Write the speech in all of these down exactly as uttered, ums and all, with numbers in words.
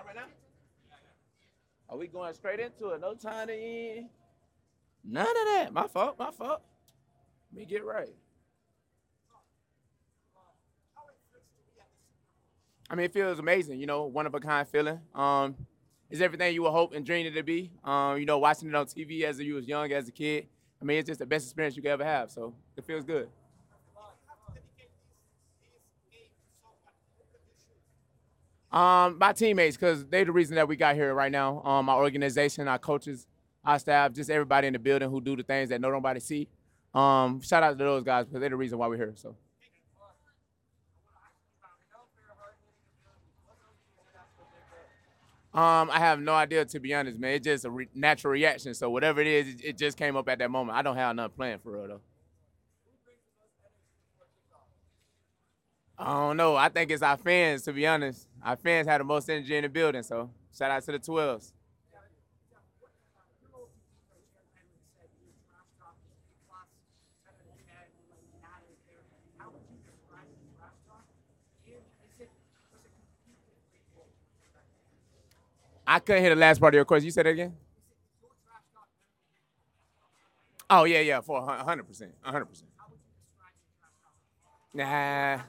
Are we going straight into it? No time to end. None of that. My fault. My fault. Let me get right. I mean, it feels amazing. You know, one of a kind feeling. Um, it's everything you would hope and dream it to be. Um, you know, watching it on T V as you was young as a kid. I mean, it's just the best experience you could ever have. So it feels good. Um, my teammates, because they're the reason that we got here right now. Um, our organization, our coaches, our staff, just everybody in the building who do the things that no nobody see. Um, shout out to those guys because they're the reason why we're here. So, um, I have no idea to be honest, man. It's just a re- natural reaction. So whatever it is, it, it just came up at that moment. I don't have nothing planned for real though. I don't know. I think it's our fans, to be honest. Our fans had the most energy in the building. So shout out to the twelves. I couldn't hear the last part of your question. You said it again? Oh yeah, yeah, for a hundred percent, a hundred percent. Nah,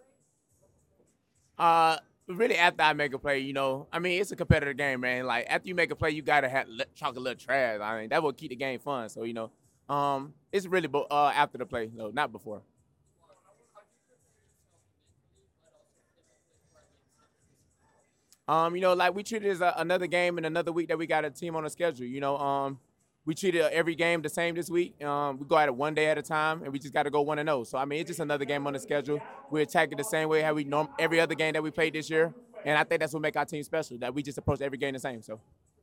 uh, really after I make a play, you know, I mean it's a competitive game, man. Like after you make a play, you gotta have talk a little trash. I mean that will keep the game fun. So you know, um, it's really uh after the play, no, not before. Um, you know, like we treat it as a, another game and another week that we got a team on the schedule. You know, um, we treated every game the same this week. Um, we go at it one day at a time, and we just got to go one and zero. So I mean, it's just another game on the schedule. We attack it the same way how we norm every other game that we played this year, and I think that's what make our team special. That we just approach every game the same. So.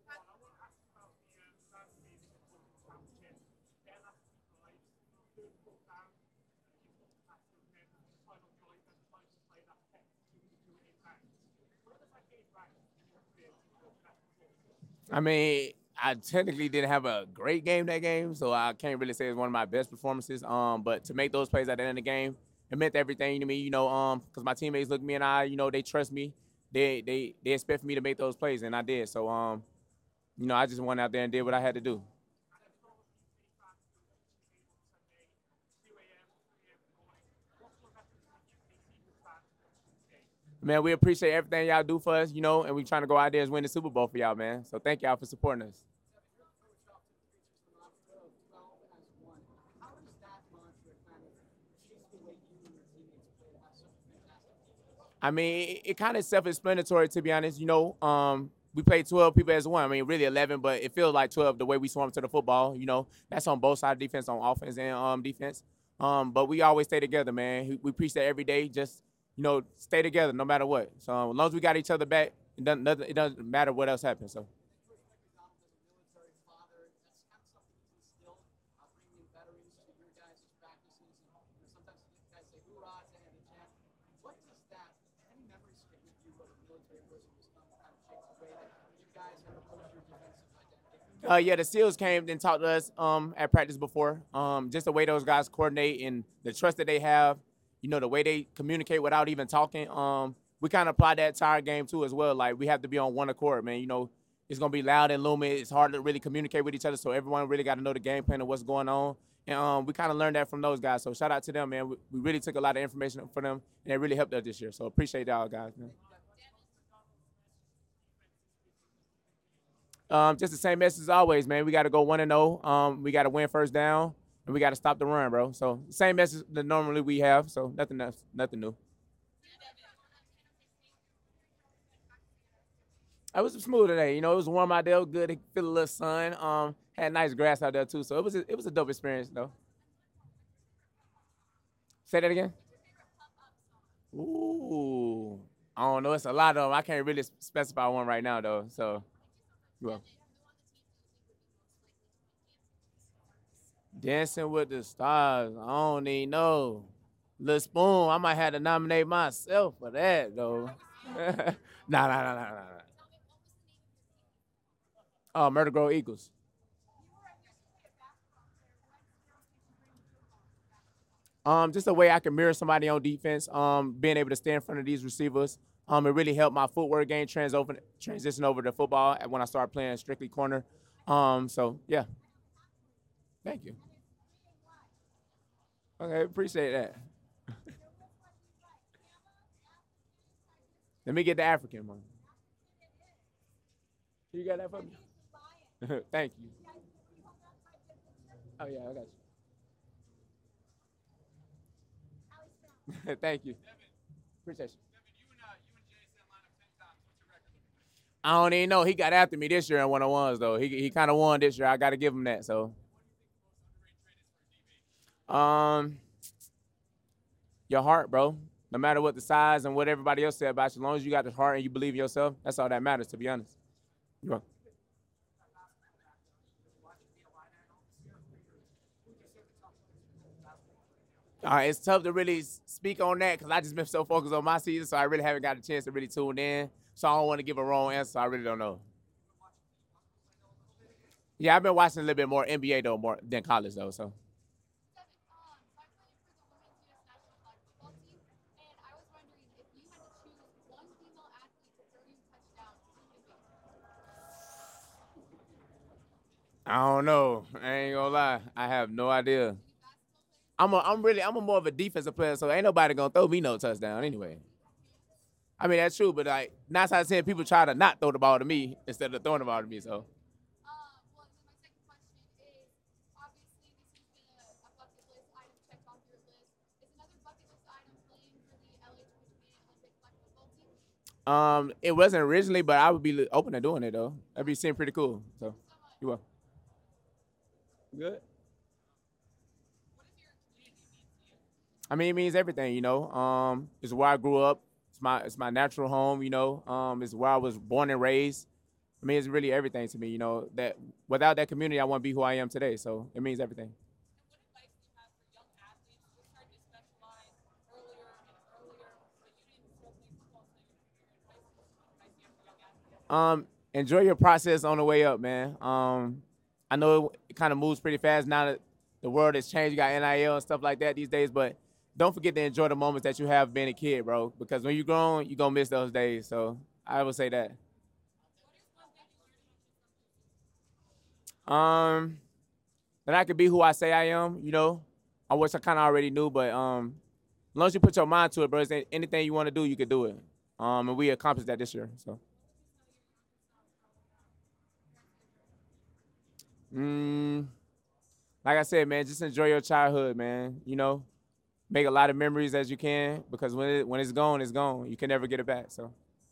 I mean, I technically didn't have a great game that game, so I can't really say it's one of my best performances. Um, but to make those plays at the end of the game, it meant everything to me. You know, um, because my teammates look at me and I, you know, they trust me. They they they expect me to make those plays, and I did. So um, you know, I just went out there and did what I had to do. Man, we appreciate everything y'all do for us, you know, and we trying to go out there and win the Super Bowl for y'all, man. So thank y'all for supporting us. I mean, it, it kind of self-explanatory to be honest. You know, um, we played twelve people as one. I mean, really eleven, but it feels like twelve the way we swarm to the football. You know, that's on both sides of defense, on offense and um defense. Um, but we always stay together, man. We, we preach that every day. Just you know, stay together no matter what. So um, as long as we got each other back, it doesn't nothing, it doesn't matter what else happens. So. Uh, yeah, the SEALs came and talked to us um, at practice before. Um, just the way those guys coordinate and the trust that they have, you know, the way they communicate without even talking. Um, we kind of apply that to our game too as well. Like we have to be on one accord, man. You know, it's gonna be loud and looming. It's hard to really communicate with each other, so everyone really got to know the game plan and what's going on. And um, we kind of learned that from those guys. So shout out to them, man. We, we really took a lot of information from them, and it really helped us this year. So appreciate y'all guys, man. Um, just the same message as always, man. We got to go one and zero. Um, we got to win first down, and we got to stop the run, bro. So same message that normally we have. So nothing else, nothing new. It was smooth today. You know, it was warm out there, good to feel a little sun. Um, had nice grass out there too. So it was a, it was a dope experience though. Say that again. Ooh, I don't know. It's a lot of them. I can't really specify one right now though. So, well, Dancing with the Stars. I don't even know. Lil Spoon, I might have to nominate myself for that though. nah, nah, nah, nah, nah, nah. Oh, Murder Grove Eagles. Um, just a way I can mirror somebody on defense. Um, being able to stay in front of these receivers. Um, it really helped my footwork game trans over, transition over to football when I started playing strictly corner. Um, so yeah, thank you. Okay, appreciate that. Let me get the African one. You got that for me? Thank you. Oh yeah, I got you. Thank you. Appreciate you. I don't even know. He got after me this year in one on ones though. He he kind of won this year. I got to give him that. So, um, your heart, bro. No matter what the size and what everybody else said about you, as long as you got the heart and you believe in yourself, that's all that matters. To be honest. You're welcome. Uh, it's tough to really speak on that because I just been so focused on my season, so I really haven't got a chance to really tune in. So I don't want to give a wrong answer. So I really don't know. Yeah, I've been watching a little bit more N B A though, more than college though. So I don't know. I ain't gonna lie. I have no idea. I'm a, I'm really I'm a more of a defensive player, so ain't nobody gonna throw me no touchdown anyway. I mean that's true, but like nine out of ten people try to not throw the ball to me instead of throwing the ball to me. So um, it wasn't originally, but I would be open to doing it though. That'd be seem pretty cool. So you will. Good. I mean, it means everything, you know. Um, it's where I grew up. It's my it's my natural home, you know. Um, it's where I was born and raised. I mean, it's really everything to me, you know. That without that community, I wouldn't be who I am today. So it means everything. Um, enjoy your process on the way up, man. Um, I know it kind of moves pretty fast now that the world has changed. You got N I L and stuff like that these days, but don't forget to enjoy the moments that you have being a kid, bro. Because when you're grown, you're gonna miss those days. So I would say that. Um, that I could be who I say I am. You know, I wish I kind of already knew, but um, as long as you put your mind to it, bro, it's anything you want to do, you could do it. Um, and we accomplished that this year. So, mm, like I said, man, just enjoy your childhood, man. You know, make a lot of memories as you can because when it, when it's gone, it's gone. You can never get it back. So,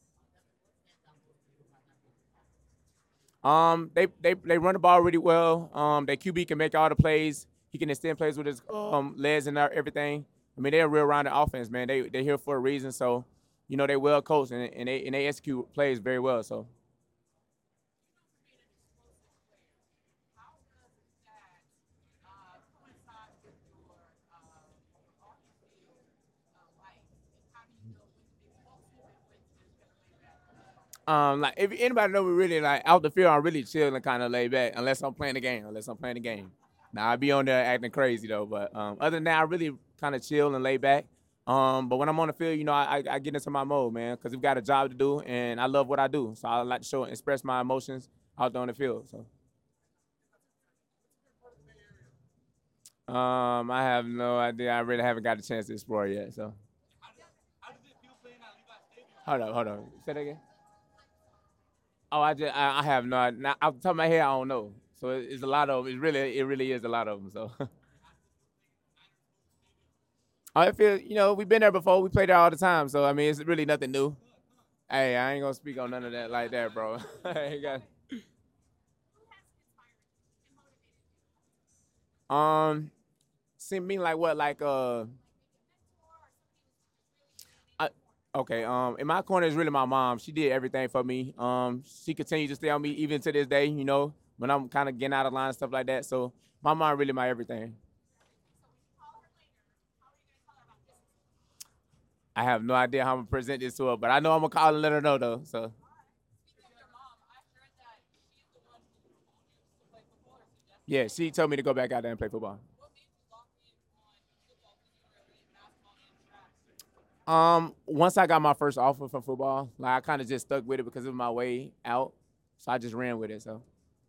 um, they they they run the ball really well. Um, their Q B can make all the plays. He can extend plays with his um legs and everything. I mean, they're a real rounded offense, man. They they're here for a reason. So, you know, they well coached and, and they and they execute plays very well. So. Um, like if anybody know me really like out the field, I'm really chill and kind of laid back unless I'm playing the game. Unless I'm playing the game. Now I be on there acting crazy though, but um, other than that, I really kind of chill and lay back. Um, but when I'm on the field, you know, I, I get into my mode, man, because we've got a job to do, and I love what I do. So I like to show and express my emotions out there on the field. So um, I have no idea. I really haven't got a chance to explore yet. So hold on, hold on. Say that again. Oh, I just I, I have no. Not, off the top of my head, I don't know. So it, it's a lot of. It really, it really is a lot of them. So I feel, you know, we've been there before. We play there all the time. So I mean, it's really nothing new. Hey, I ain't gonna speak on none of that like that, bro. I ain't got. Um, see me like what, like uh, I, okay. Um, in my corner is really my mom. She did everything for me. Um, she continues to stay on me even to this day. You know, when I'm kind of getting out of line and stuff like that. So my mom really my everything. I have no idea how I'm gonna present this to her, but I know I'm gonna call and let her know though. So yeah, she told me to go back out there and play football. Um, once I got my first offer for football, like I kind of just stuck with it because it was my way out, so I just ran with it. So,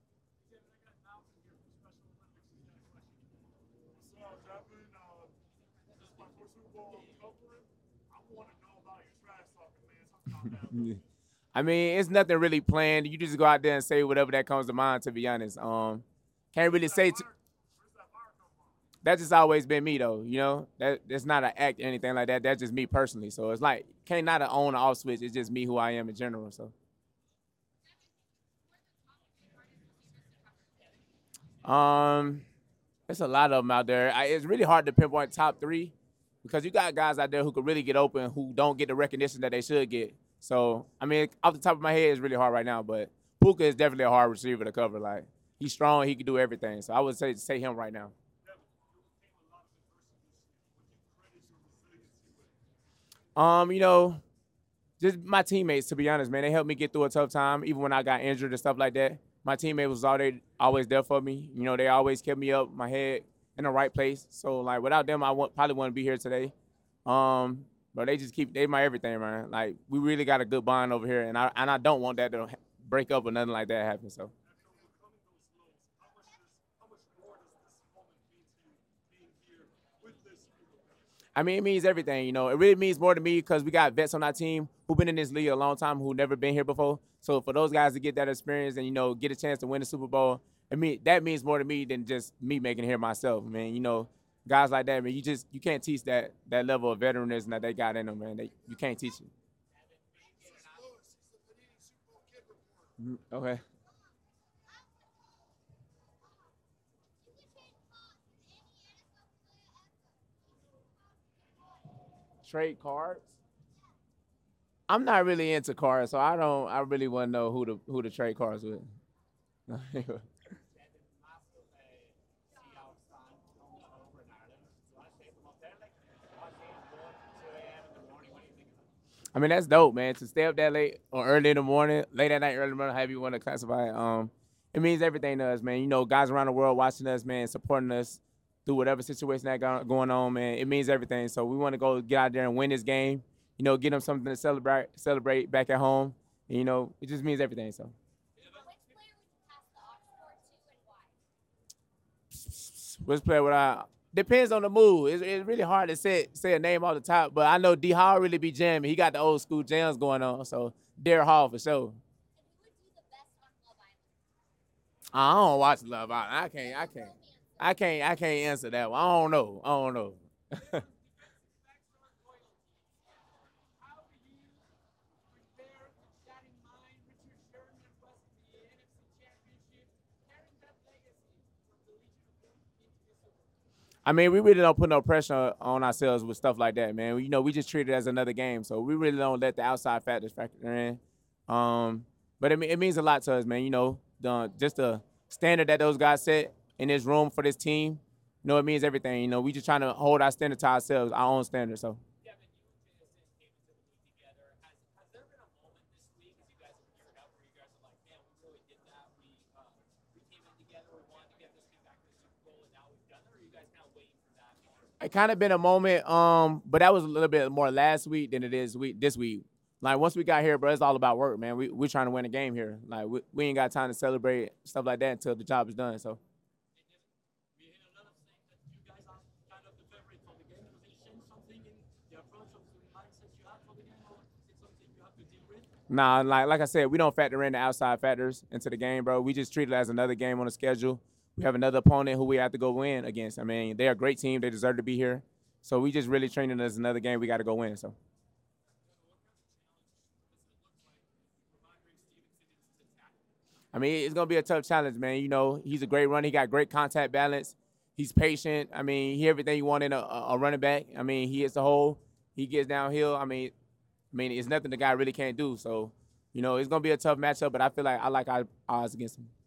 I mean, it's nothing really planned. You just go out there and say whatever that comes to mind. To be honest, um, can't really say. T- that's just always been me though. You know, that that's not an act or anything like that. That's just me personally. So it's like can't not an on or off switch. It's just me who I am in general. So. Um, There's a lot of them out there. I, it's really hard to pinpoint top three because you got guys out there who could really get open who don't get the recognition that they should get. So I mean, off the top of my head, it's really hard right now. But Puka is definitely a hard receiver to cover. Like he's strong, he can do everything. So I would say say him right now. Um, you know, just my teammates. To be honest, man, they helped me get through a tough time, even when I got injured and stuff like that. My teammates was always always there for me. You know, they always kept me up, my head in the right place. So like without them, I won't, probably wouldn't be here today. Um, but they just keep they my everything, man. Like we really got a good bond over here, and I and I don't want that to break up or nothing like that happen. So. I mean, it means everything. You know, it really means more to me because we got vets on our team who've been in this league a long time who never been here before. So for those guys to get that experience and you know get a chance to win the Super Bowl, I mean that means more to me than just me making it here myself, man. You know, guys like that, man. You just you can't teach that that level of veteranism that they got in them, man. They, you can't teach it. Mhm. Okay. Trade cards. I'm not really into cards, so I don't. I really want to know who to who to trade cards with. I mean, that's dope, man. To stay up that late or early in the morning, late at night, early in the morning, however you want to classify it. Um, it means everything to us, man. You know, guys around the world watching us, man, supporting us through whatever situation that got going on, man. It means everything. So we want to go get out there and win this game. You know, get them something to celebrate, celebrate back at home. And, you know, it just means everything. So. Which player would I? Depends on the mood. It's, it's really hard to say say a name off the top, but I know D Hall really be jamming. He got the old school jams going on. So Derek Hall for sure. I don't watch Love Island. I can't. I can't. I can't. I can't answer that one. I don't know. I don't know. I mean, we really don't put no pressure on ourselves with stuff like that, man. You know, we just treat it as another game, so we really don't let the outside factors factor in. Um, but it, it means a lot to us, man. You know, the, just the standard that those guys set in this room for this team. You know, it means everything. You know, we just trying to hold our standard to ourselves, our own standard. So. It kind of been a moment, um, but that was a little bit more last week than it is week this week. Like once we got here, bro, it's all about work, man. We we trying to win a game here. Like we, we ain't got time to celebrate stuff like that until the job is done. So nah, like like I said, we don't factor in the outside factors into the game, bro. We just treat it as another game on the schedule. We have another opponent who we have to go win against. I mean, they're a great team. They deserve to be here. So we just really treating it as another game we got to go win. So. I mean, it's gonna be a tough challenge, man. You know, he's a great runner. He got great contact balance. He's patient. I mean, he everything you want in a, a running back. I mean, he hits the hole. He gets downhill. I mean, I mean, it's nothing the guy really can't do. So, you know, it's gonna be a tough matchup. But I feel like I like our odds against him.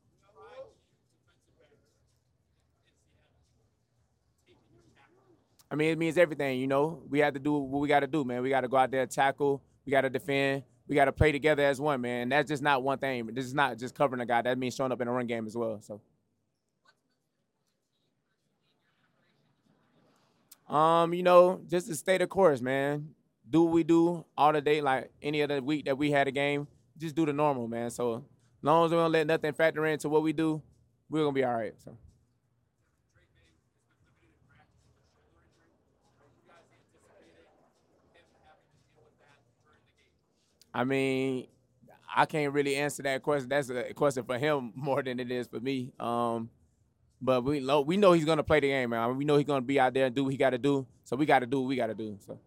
I mean, it means everything. You know, we have to do what we got to do, man. We got to go out there, tackle. We got to defend. We got to play together as one, man. And that's just not one thing. This is not just covering a guy. That means showing up in a run game as well. So. Um, you know, just to stay the course, man. do what we do all the day, like any other week that we had a game. Just do the normal, man. So as long as we don't let nothing factor into what we do, we're gonna be all right. So I mean, I can't really answer that question. That's a question for him more than it is for me. Um, but we know we know he's gonna play the game, man. I mean, we know he's gonna be out there and do what he got to do. So we got to do what we got to do. So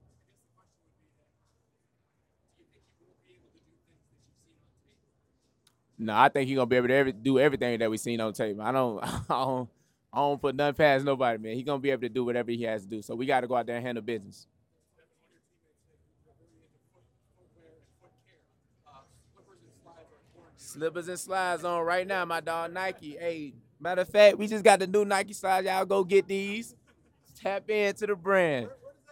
no, I think he's gonna be able to every, do everything that we seen on tape. I don't, I don't, I don't put nothing past nobody, man. He's gonna be able to do whatever he has to do. So we got to go out there and handle business. Slippers and slides on right now, my dog Nike. Hey, matter of fact, we just got the new Nike slides. Y'all go get these. Tap into the brand.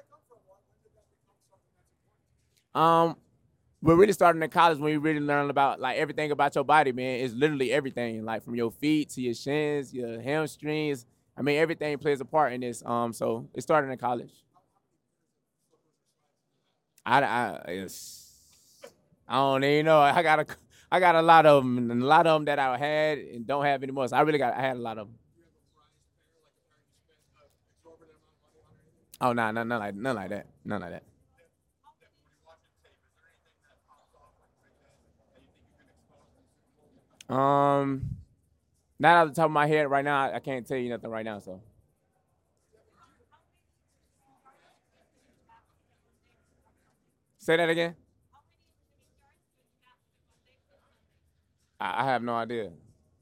Um, we're really starting in college when you really learn about like everything about your body, man. It's literally everything, like from your feet to your shins, your hamstrings. I mean, everything plays a part in this. Um, so it started in college. I, I, it's, I don't even know. I got a, I got a lot of them, and a lot of them that I had and don't have anymore. So I really got, I had a lot of them. Oh, nah, none, none like, none like that, none like that. Um, Not off the top of my head right now. I can't tell you nothing right now. So say that again. I, I have no idea.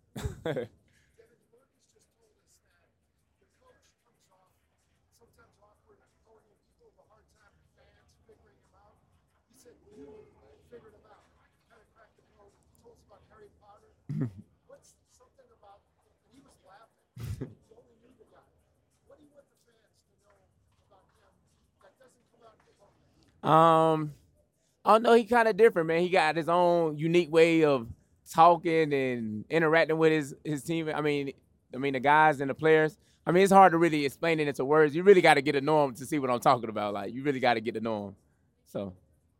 Um, I don't know. He kind of different, man. He got his own unique way of talking and interacting with his his team. I mean, I mean the guys and the players. I mean, it's hard to really explain it into words. You really got to get to know him to see what I'm talking about. Like, you really got to get to know him. So,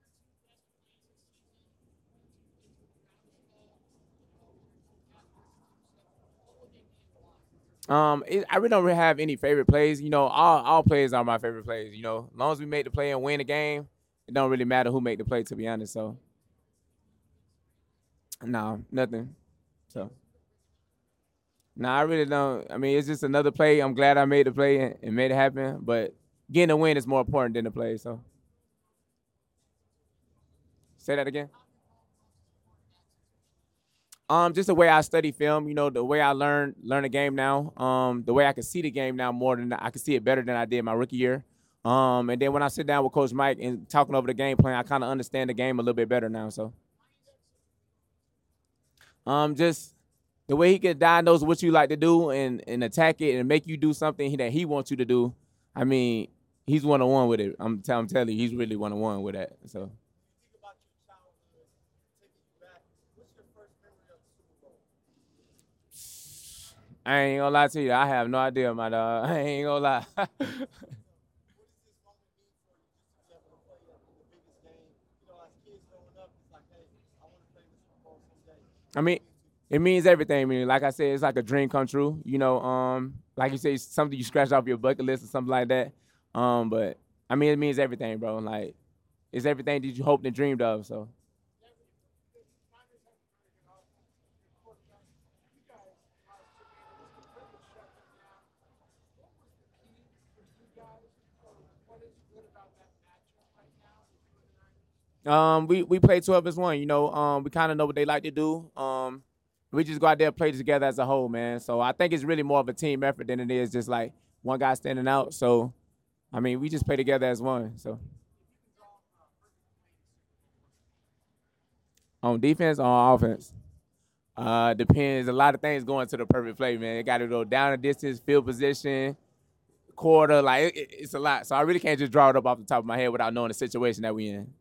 um, it, I really don't really have any favorite plays. You know, all all plays are my favorite plays. You know, as long as we make the play and win the game, it don't really matter who make the play. To be honest, so no, nothing. So. No, I really don't. I mean, it's just another play. I'm glad I made the play and, and made it happen. But getting a win is more important than the play. So say that again. Um, just the way I study film. You know, the way I learn learn the game now. Um, the way I can see the game now more than I can see it better than I did my rookie year. Um, and then when I sit down with Coach Mike and talking over the game plan, I kind of understand the game a little bit better now. So, um, just the way he can diagnose what you like to do and, and attack it and make you do something that he wants you to do. I mean, he's one on one with it. I'm, t- I'm telling you, he's really one on one with that. So I ain't gonna lie to you. I have no idea, my dog. I ain't gonna lie. I mean, it means everything. I mean, like I said, it's like a dream come true. You know, um, like you say, something you scratch off your bucket list or something like that. Um, but I mean, it means everything, bro. Like it's everything that you hoped and dreamed of. So, um, we we play twelve as one. You know, um, we kind of know what they like to do. Um, we just go out there and play together as a whole, man. So I think it's really more of a team effort than it is just like one guy standing out. So I mean, we just play together as one. So on defense, on offense. Uh, depends. A lot of things going to the perfect play, man. It got to go down the distance, field position, quarter. Like it, it- it's a lot. So I really can't just draw it up off the top of my head without knowing the situation that we in.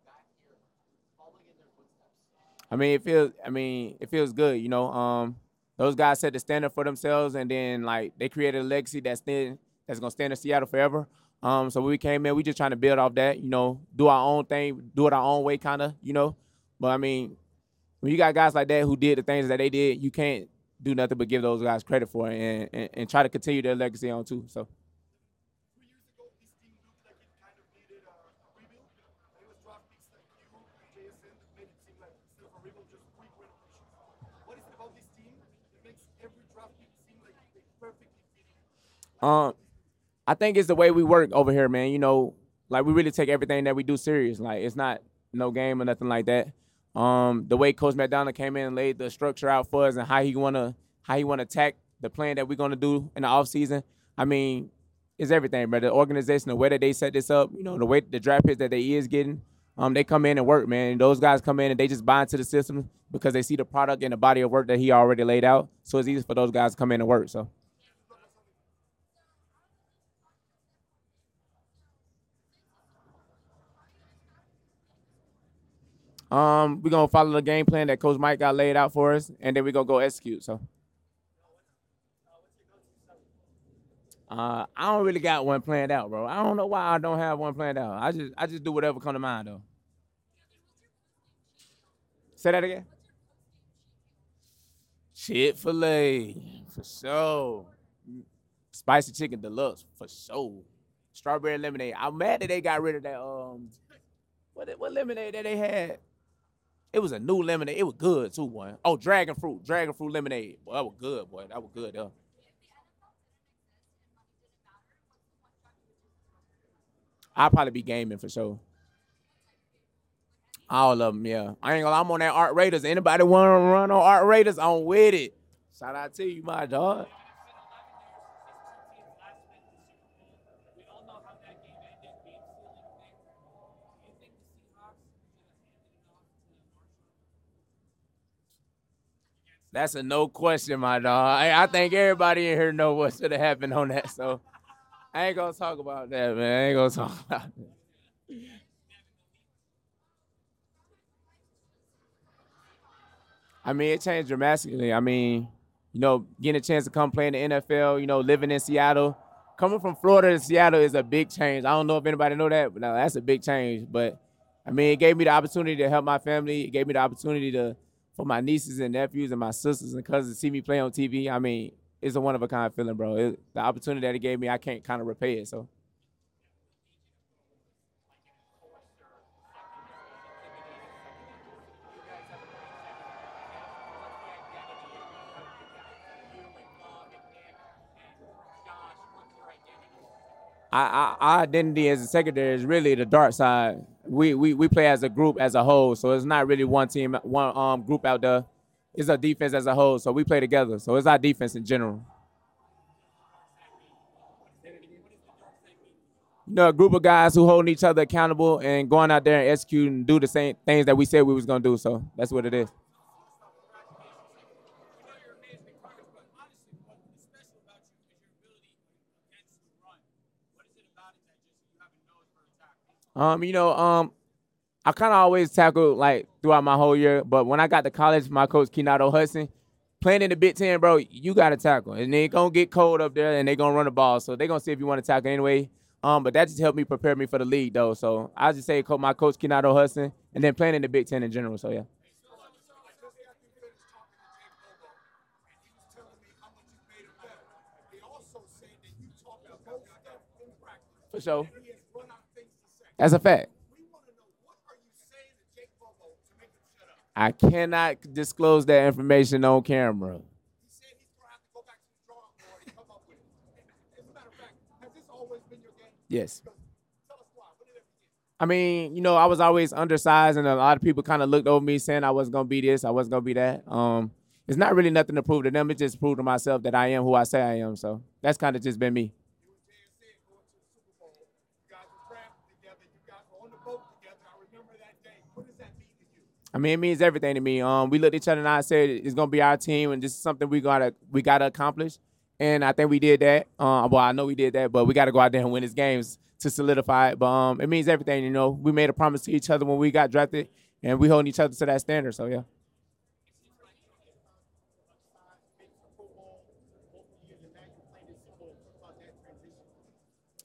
I mean, it feels. I mean, it feels good. You know. Um, Those guys set the standard for themselves, and then like they created a legacy that's stand, that's gonna stand in Seattle forever. Um, so when we came in, we just trying to build off that, you know, do our own thing, do it our own way, kind of, you know. But I mean, when you got guys like that who did the things that they did, you can't do nothing but give those guys credit for it and, and, and try to continue their legacy on too. So. Um, I think it's the way we work over here, man. You know, like we really take everything that we do serious. Like it's not no game or nothing like that. Um, the way Coach McDonald came in and laid the structure out for us and how he wanna how he wanna attack the plan that we're gonna do in the offseason, I mean, it's everything, bro. The organization, the way that they set this up, you know, the way the draft picks that they is getting, um, they come in and work, man. And those guys come in and they just buy into the system because they see the product and the body of work that he already laid out. So it's easy for those guys to come in and work. So. Um, we're gonna follow the game plan that Coach Mike got laid out for us, and then we're gonna go execute. So uh, I don't really got one planned out, bro. I don't know why I don't have one planned out. I just I just do whatever come to mind though. Say that again. Chick-fil-A, for sure. Spicy chicken deluxe, for sure. Strawberry lemonade. I'm mad that they got rid of that. Um, what what lemonade that they had? It was a new lemonade. It was good too, boy. Oh, dragon fruit, dragon fruit lemonade. Boy, that was good, boy. That was good, though. I'll probably be gaming for sure. All of them, yeah. I ain't gonna lie, I'm on that Art Raiders. Anybody want to run on Art Raiders? I'm with it. Shout out to you, my dog. That's a no question, my dog. I, I think everybody in here know what should have happened on that. So I ain't gonna talk about that, man. I ain't gonna talk about that. I mean, it changed dramatically. I mean, you know, getting a chance to come play in the N F L, you know, living in Seattle. Coming from Florida to Seattle is a big change. I don't know if anybody know that, but no, that's a big change. But I mean, it gave me the opportunity to help my family. It gave me the opportunity to for my nieces and nephews and my sisters and cousins to see me play on T V. I mean, it's a one of a kind feeling, bro. It, the opportunity that it gave me, I can't kind of repay it. So. I, I, our identity as a secondary is really the dark side. We, we we play as a group as a whole, so it's not really one team, one um group out there. It's a defense as a whole, so we play together. So it's our defense in general. You know, a group of guys who holding each other accountable and going out there and executing and do the same things that we said we was gonna do. So that's what it is. Um, you know, um, I kind of always tackle like throughout my whole year, but when I got to college, my coach Kenato Hudson, playing in the Big Ten, bro, you got to tackle, and they gonna get cold up there, and they gonna run the ball, so they gonna see if you want to tackle anyway. Um, but that just helped me prepare me for the league, though. So I just say my coach Kenato Hudson, and then playing in the Big Ten in general. So yeah, for sure, that's a fact. I cannot disclose that information on camera. Yes. I mean, you know, I was always undersized, and a lot of people kind of looked over me saying I wasn't gonna be this, I wasn't gonna be that. Um, it's not really nothing to prove to them. It just proved to myself that I am who I say I am. So that's kind of just been me. I mean, it means everything to me. Um, we looked at each other and I said it's gonna be our team, and this is something we gotta we gotta accomplish. And I think we did that. Uh, well, I know we did that, but we got to go out there and win these games to solidify it. But um, it means everything. You know, we made a promise to each other when we got drafted, and we holding each other to that standard. So yeah.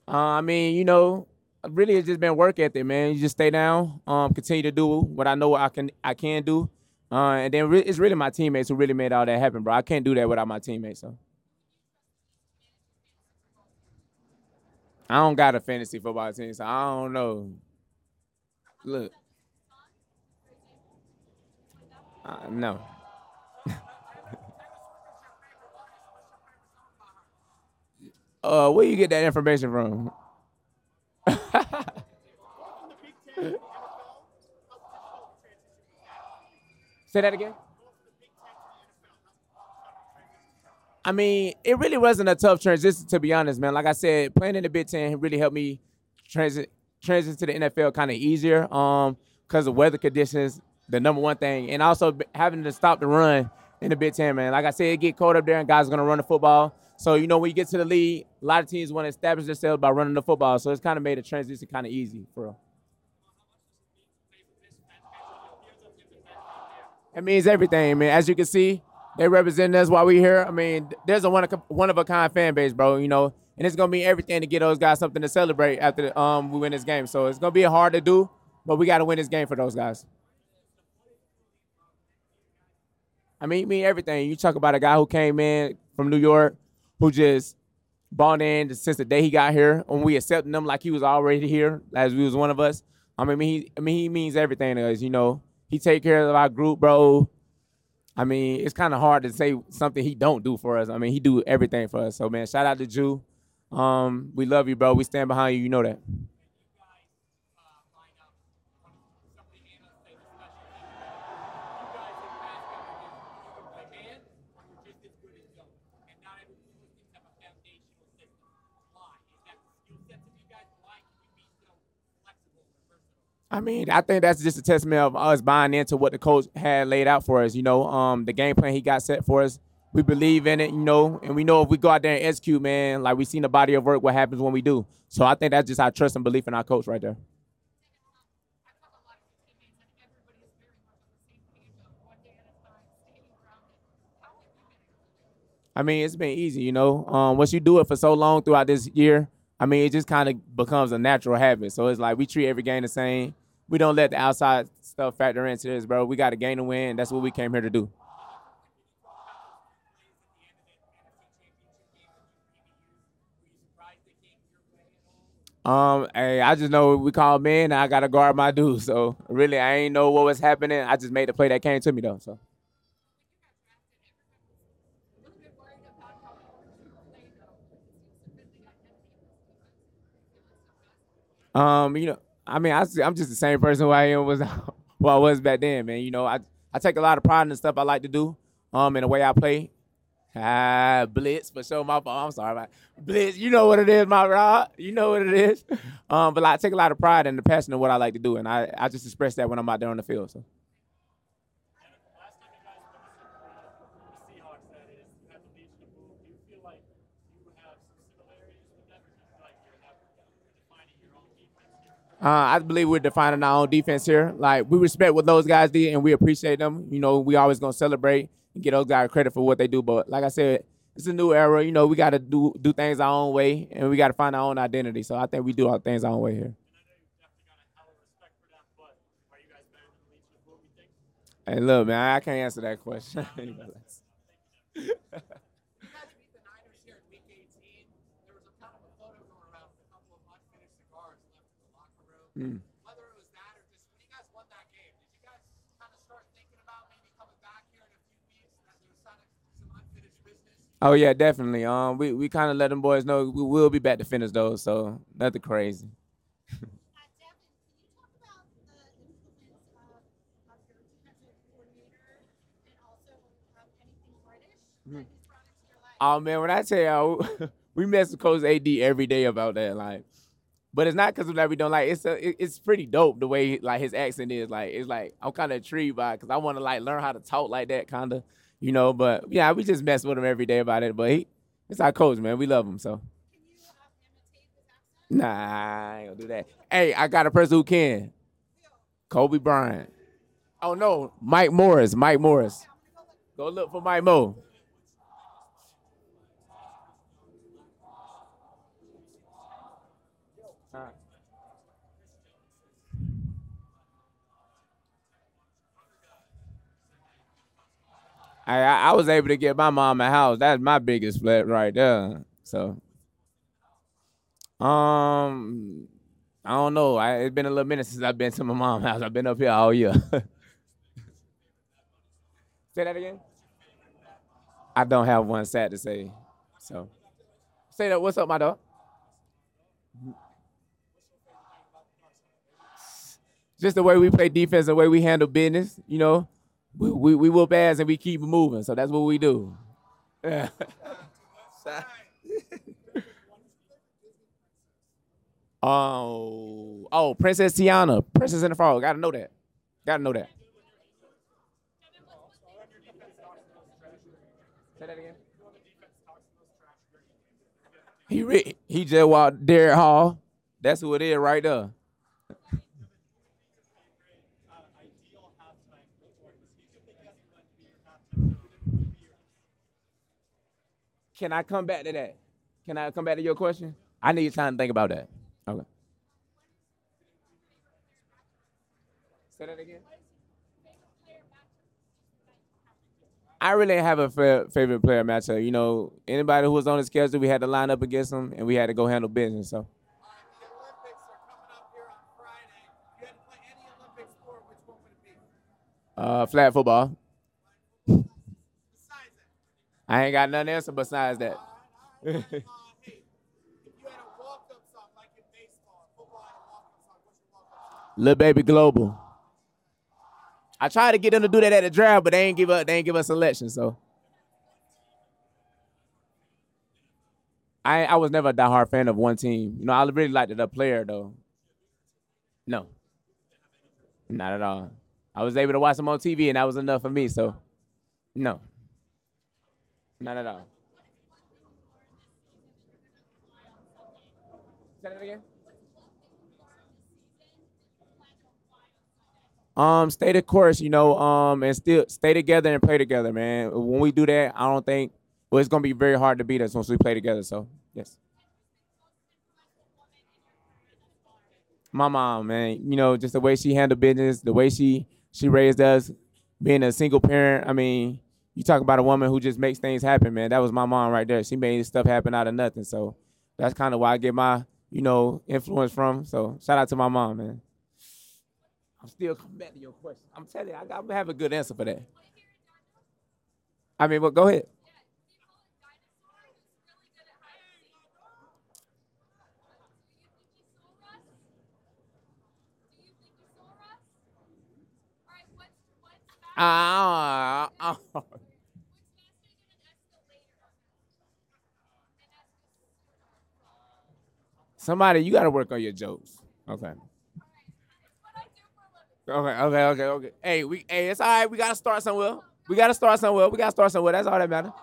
Uh, I mean, you know, really it's just been work ethic, man. You just stay down, um, continue to do what I know I can I can do, uh, and then re- it's really my teammates who really made all that happen, bro. I can't do that without my teammates. So I don't got a fantasy football team, so I don't know. Look, uh, no. Uh, where you get that information from? Say that again. I mean, it really wasn't a tough transition, to be honest, man. Like I said, playing in the Big Ten really helped me transit transition to the N F L kind of easier, um, because of weather conditions, the number one thing, and also having to stop the run in the Big Ten, man. Like I said, it get cold up there, and guys are gonna run the football. So you know, when you get to the league, a lot of teams want to establish themselves by running the football. So it's kind of made the transition kind of easy for real. It means everything, man. As you can see, they represent us while we here. I mean, there's a one of, one of a kind fan base, bro. You know, and it's gonna mean everything to get those guys something to celebrate after um we win this game. So it's gonna be hard to do, but we got to win this game for those guys. I mean, it mean everything. You talk about a guy who came in from New York, who just bought in since the day he got here, and we accepted him like he was already here, as we was one of us. I mean, he, I mean, he means everything to us. You know, he take care of our group, bro. I mean, it's kind of hard to say something he don't do for us. I mean, he do everything for us. So, man, shout out to Jew. Um, we love you, bro. We stand behind you. You know that. I mean, I think that's just a testament of us buying into what the coach had laid out for us. You know, um, the game plan he got set for us. We believe in it, you know, and we know if we go out there and execute, man, like we seen the body of work, what happens when we do. So I think that's just our trust and belief in our coach right there. I mean, it's been easy, you know. Um, once you do it for so long throughout this year, I mean, it just kind of becomes a natural habit. So it's like we treat every game the same. We don't let the outside stuff factor into this, bro. We got to gain and win. That's what we came here to do. Um, hey, I just know we called men. And I got to guard my dude. So really, I ain't know what was happening. I just made the play that came to me though. So, um, you know, I mean, I, I'm just the same person who I am was who I was back then, man. You know, I I take a lot of pride in the stuff I like to do. Um, in the way I play. Ah, Blitz for sure. My fault. I'm sorry about Blitz. You know what it is, my rod. You know what it is. Um, but like, I take a lot of pride in the passion of what I like to do, and I, I just express that when I'm out there on the field. So, uh, I believe we're defining our own defense here. Like we respect what those guys did, and we appreciate them. You know, we always gonna celebrate and get those guys credit for what they do. But like I said, it's a new era. You know, we got to do do things our own way, and we got to find our own identity. So I think we do our things our own way here. Hey, look, man, I can't answer that question. Mm. Oh yeah, definitely. Um, we, we kind of let them boys know we will be back to finish those, so nothing crazy. Oh man, when I tell you, we mess with Coach A D every day about that, like. But it's not because of that we don't like. It's a, it- it's pretty dope the way like his accent is. Like it's like I'm kind of intrigued by it because I want to like learn how to talk like that, kind of, you know. But yeah, we just mess with him every day about it. But he, it's our coach, man. We love him so. Nah, I ain't gonna do that. Hey, I got a person who can. Kobe Bryant. Oh no, Mike Morris. Mike Morris. Go look for Mike Mo. I I I was able to get my mom a house. That's my biggest flip right there. So um, I don't know. I, it's been a little minute since I've been to my mom's house. I've been up here all year. Say that again. I don't have one sad to say. So say that. What's up, my dog? Just the way we play defense, the way we handle business. You know, we we, we whoop ass and we keep moving. So that's what we do. Yeah. Oh, oh, Princess Tiana, Princess and the Frog. Gotta know that. Gotta know that. Say that again. He re- he just walked Derek Hall. That's who it is right there. Can I come back to that? Can I come back to your question? I need time to think about that. Okay. Say that again. I really didn't have a fa- favorite player matchup. You know, anybody who was on the schedule, we had to line up against them, and we had to go handle business. So, uh, flag football. I ain't got nothing else besides that. Little baby global. I tried to get them to do that at the draft, but they ain't give up. They ain't give us selection. So I I was never a diehard fan of one team. You know, I really liked the player though. No, not at all. I was able to watch them on T V, and that was enough for me. So no, not at all. Say that again. Um, stay the course, you know, um, and still stay together and play together, man. When we do that, I don't think well, it's gonna be very hard to beat us once we play together. So yes, my mom, man, you know, just the way she handled business, the way she she raised us, being a single parent. I mean, you talk about a woman who just makes things happen, man. That was my mom right there. She made stuff happen out of nothing. So that's kind of why I get my, you know, influence from. So shout out to my mom, man. I'm still coming back to your question. I'm telling you, I, got, I have a good answer for that. I mean, well, go ahead. Ah, uh, uh, somebody, you got to work on your jokes. Okay. Okay. Okay. Okay. Okay. Hey, we. Hey, it's all right. We gotta start somewhere. We gotta start somewhere. We gotta start somewhere. That's all that matters.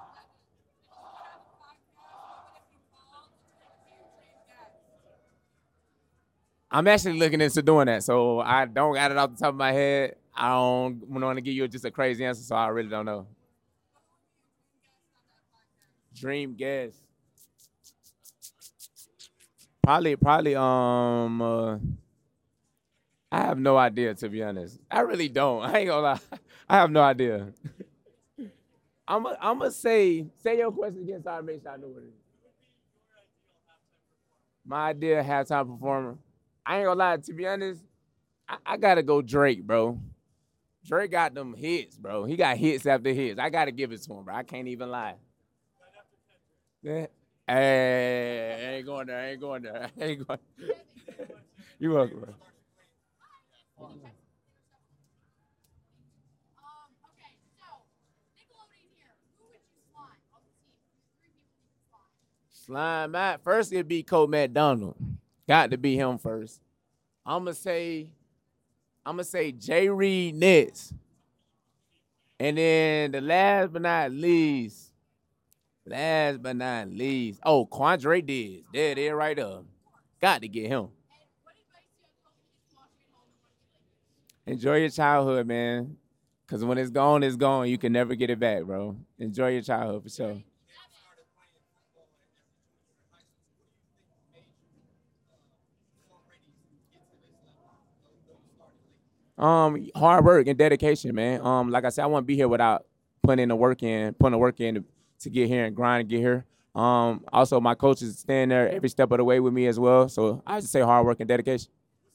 I'm actually looking into doing that, so I don't got it off the top of my head. I don't want to give you just a crazy answer, so I really don't know. Dream guess. Probably. Probably. Um. Uh, I have no idea, to be honest. I really don't. I ain't gonna lie. I have no idea. I'm gonna I'm gonna say say your question again so I make sure I know what it is. My idea halftime performer. I ain't gonna lie, to be honest, I, I gotta go Drake, bro. Drake got them hits, bro. He got hits after hits. I gotta give it to him, bro. I can't even lie. Yeah. Hey, I ain't going there. I ain't going there. I ain't going. You welcome, bro. Slime Matt. First it'd be Cole McDonald. Got to be him first. I'ma say I'ma say Jay Reed next. And then the last but not least, last but not least, oh, Quandre Diggs. There it is right there. Got to get him. Enjoy your childhood, man. Cause when it's gone, it's gone. You can never get it back, bro. Enjoy your childhood for sure. Um, hard work and dedication, man. Um, like I said, I wouldn't be here without putting in the work in, putting the work in to, to get here and grind and get here. Um, also, my coaches stand there every step of the way with me as well. So I just say hard work and dedication.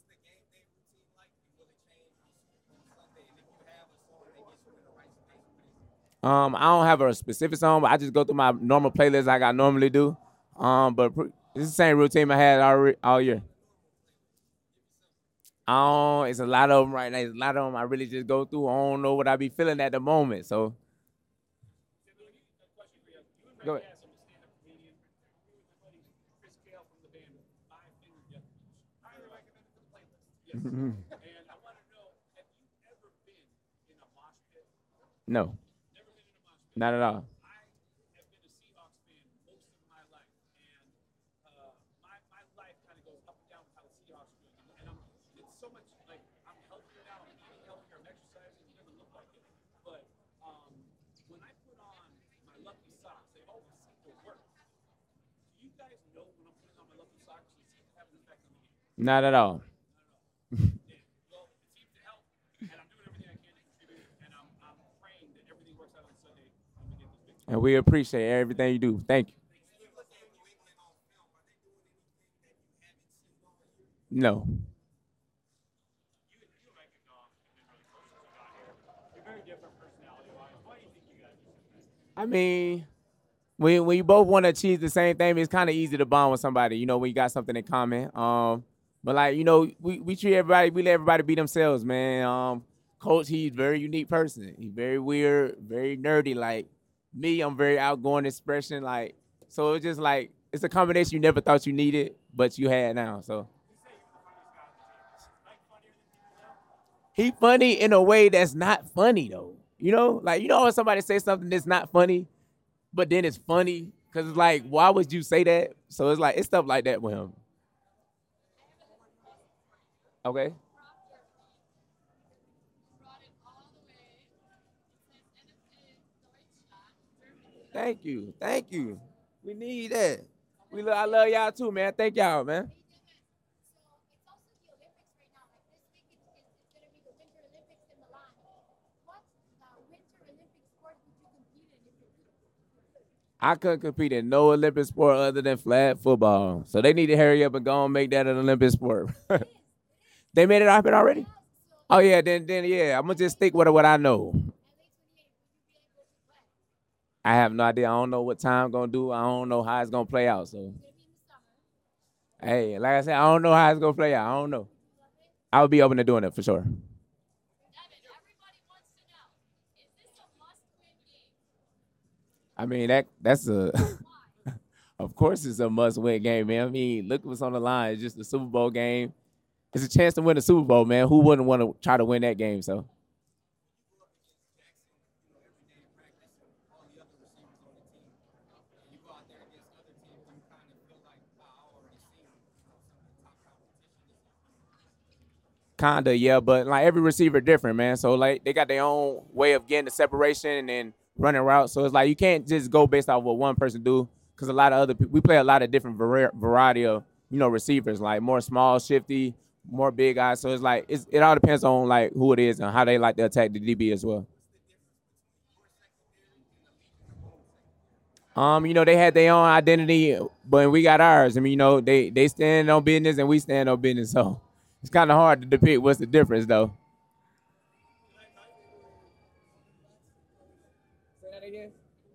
Um, I don't have a specific song, but I just go through my normal playlist like I normally do. Um, but pr- it's the same routine I had all, re- all year. I don't, it's a lot of them right now. It's a lot of them I really just go through. I don't know what I be feeling at the moment. So go ahead. No, not at all. Not at all. And we appreciate everything you do. Thank you. No. I mean, when when you both want to achieve the same thing, it's kind of easy to bond with somebody. You know, when you got something in common. Um, but like you know, we, we treat everybody, we let everybody be themselves, man. Um, Coach, he's a very unique person. He's very weird, very nerdy. Like me, I'm very outgoing expression. Like so, it's just like it's a combination you never thought you needed, but you had now. So he funny in a way that's not funny though. You know, like you know when somebody say something that's not funny, but then it's funny because it's like, why would you say that? So it's like it's stuff like that with him. Okay. Thank you. Thank you. We need that. We lo- I love y'all too, man. Thank y'all, man. I couldn't compete in no Olympic sport other than flag football. So they need to hurry up and go and make that an Olympic sport. They made it happen already? Oh yeah, then then yeah, I'm gonna just stick with what I know. I have no idea. I don't know what time gonna do. I don't know how it's gonna play out. So hey, like I said, I don't know how it's gonna play out. I don't know. I would be open to doing it for sure. I mean that that's a of course it's a must win game, man. I mean, look what's on the line. It's just a Super Bowl game. It's a chance to win the Super Bowl, man. Who wouldn't want to try to win that game? So kinda, yeah, but like every receiver different, man. So like they got their own way of getting the separation and then running routes. So it's like you can't just go based off what one person do because a lot of other people we play a lot of different vari- variety of you know receivers, like more small, shifty, more big guys. So it's like it's, it all depends on like who it is and how they like to attack the D B as well. Um, you know, they had their own identity, but we got ours. I mean, you know, they they stand on business and we stand on business. So it's kind of hard to depict what's the difference, though. Say that again.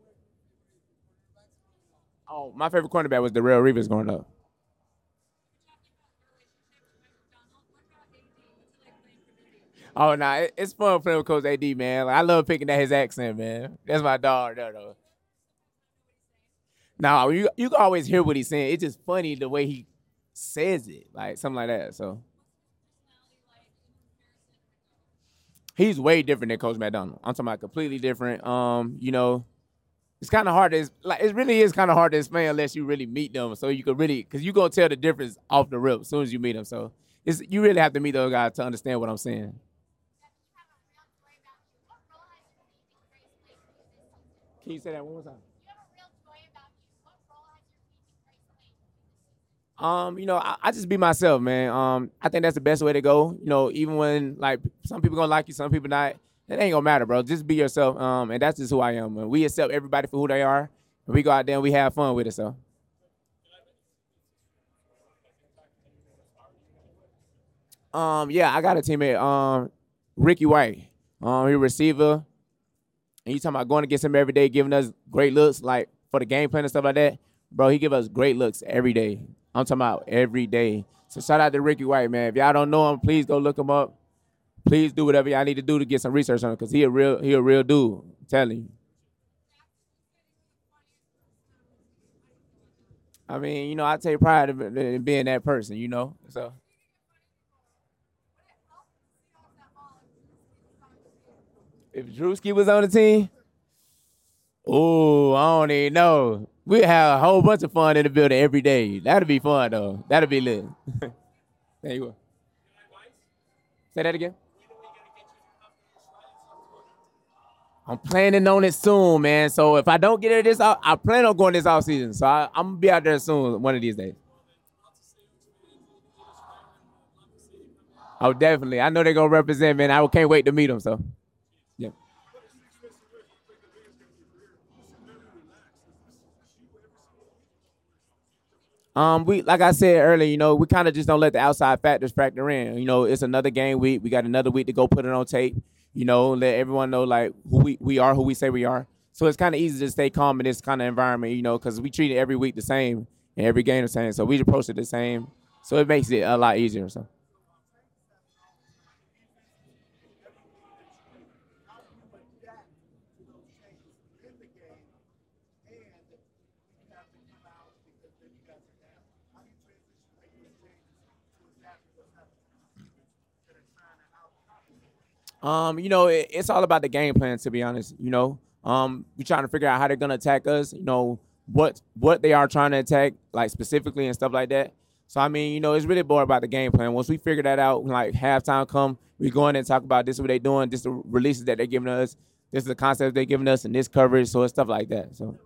Oh, my favorite cornerback was Darrell Reeves growing up. Oh, nah, it, it's fun playing with Coach A D, man. Like, I love picking at his accent, man. That's my dog, there, though. Now you you can always hear what he's saying. It's just funny the way he says it, like something like that. So he's way different than Coach McDonald. I'm talking about completely different. Um, you know, it's kind of hard to like. It really is kind of hard to explain unless you really meet them. So you could really, because you gonna tell the difference off the rip as soon as you meet them. So it's you really have to meet those guys to understand what I'm saying. Can you say that one more time? Um, you know, I, I just be myself, man. Um, I think that's the best way to go. You know, even when like some people gonna like you, some people not. it ain't gonna matter, bro. Just be yourself. Um, and that's just who I am. Man. We accept everybody for who they are, and we go out there and we have fun with it. So, um, yeah, I got a teammate, um, Ricky White. Um, he a receiver, and you talking about going against him every day, giving us great looks, like for the game plan and stuff like that. Bro, he give us great looks every day. I'm talking about every day. So shout out to Ricky White, man. If y'all don't know him, please go look him up. Please do whatever y'all need to do to get some research on him, because he a real he a real dude. I'm telling you. I mean, you know, I take pride in in being that person, you know. So if Drewski was on the team, oh, I don't even know. We'd have a whole bunch of fun in the building every day. That'd be fun though. That'd be lit. There you go. Say that again. I'm planning on it soon, man. So if I don't get it this, I, I plan on going this off season. So I, I'm gonna be out there soon, one of these days. Oh, definitely. I know they're gonna represent, man. I can't wait to meet them. So, yeah. Um, we like I said earlier, you know, we kind of just don't let the outside factors factor in. You know, it's another game week. We got another week to go put it on tape. You know, let everyone know like who we, we are, who we say we are. So it's kind of easy to stay calm in this kind of environment, you know, because we treat it every week the same and every game the same. So we approach it the same. So it makes it a lot easier. So. Um, you know, it, it's all about the game plan. To be honest, you know, um, we're trying to figure out how they're gonna attack us. You know, what what they are trying to attack, like specifically and stuff like that. So I mean, you know, it's really more about the game plan. Once we figure that out, like halftime come, we go in and talk about this is what they're doing, this is the releases that they're giving us, this is the concepts they're giving us, and this coverage, so it's stuff like that. So.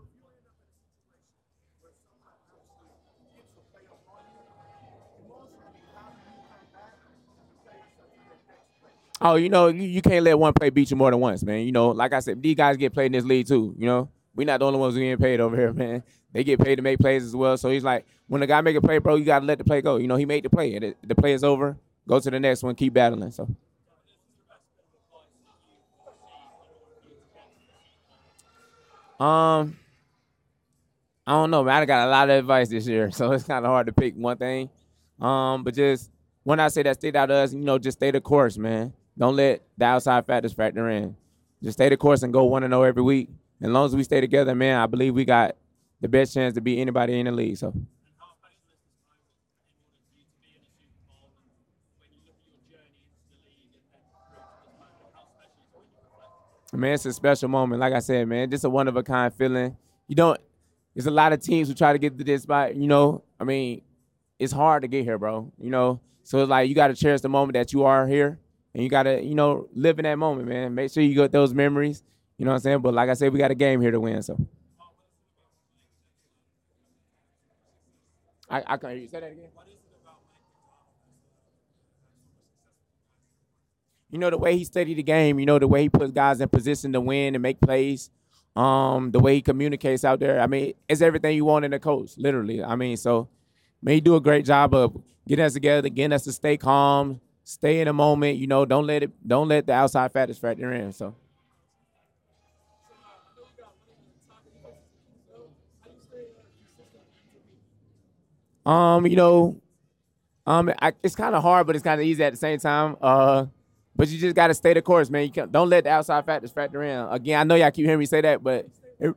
Oh, you know, you, you can't let one play beat you more than once, man. You know, like I said, these guys get played in this league too. You know, we're not the only ones who getting paid over here, man. They get paid to make plays as well. So he's like, when the guy make a play, bro, you gotta let the play go. You know, he made the play, and it, the play is over. Go to the next one, keep battling. So, um, I don't know, man. I got a lot of advice this year, so it's kind of hard to pick one thing. Um, but just when I say that stayed out of us, you know, just stay the course, man. Don't let the outside factors factor in. Just stay the course and go one and zero every week. As long as we stay together, man, I believe we got the best chance to beat anybody in the league. So, man, it's a special moment. Like I said, man, just a one of a kind feeling. You don't. There's a lot of teams who try to get to this spot. You know, I mean, it's hard to get here, bro. You know, so it's like you got to cherish the moment that you are here, and you got to, you know, live in that moment, man. Make sure you get those memories. You know what I'm saying? But like I said, we got a game here to win. So I, I can't hear you. Say that again. You know, the way he studied the game, you know, the way he puts guys in position to win and make plays, um, the way he communicates out there. I mean, it's everything you want in a coach, literally. I mean, so man, he do a great job of getting us together, getting us to stay calm, stay in the moment, you know, don't let it don't let the outside factors factor in. So um, you know, um I, it's kind of hard, but it's kind of easy at the same time. Uh but you just got to stay the course, man. You can, don't let the outside factors factor in. Again, I know y'all keep hearing me say that, but it,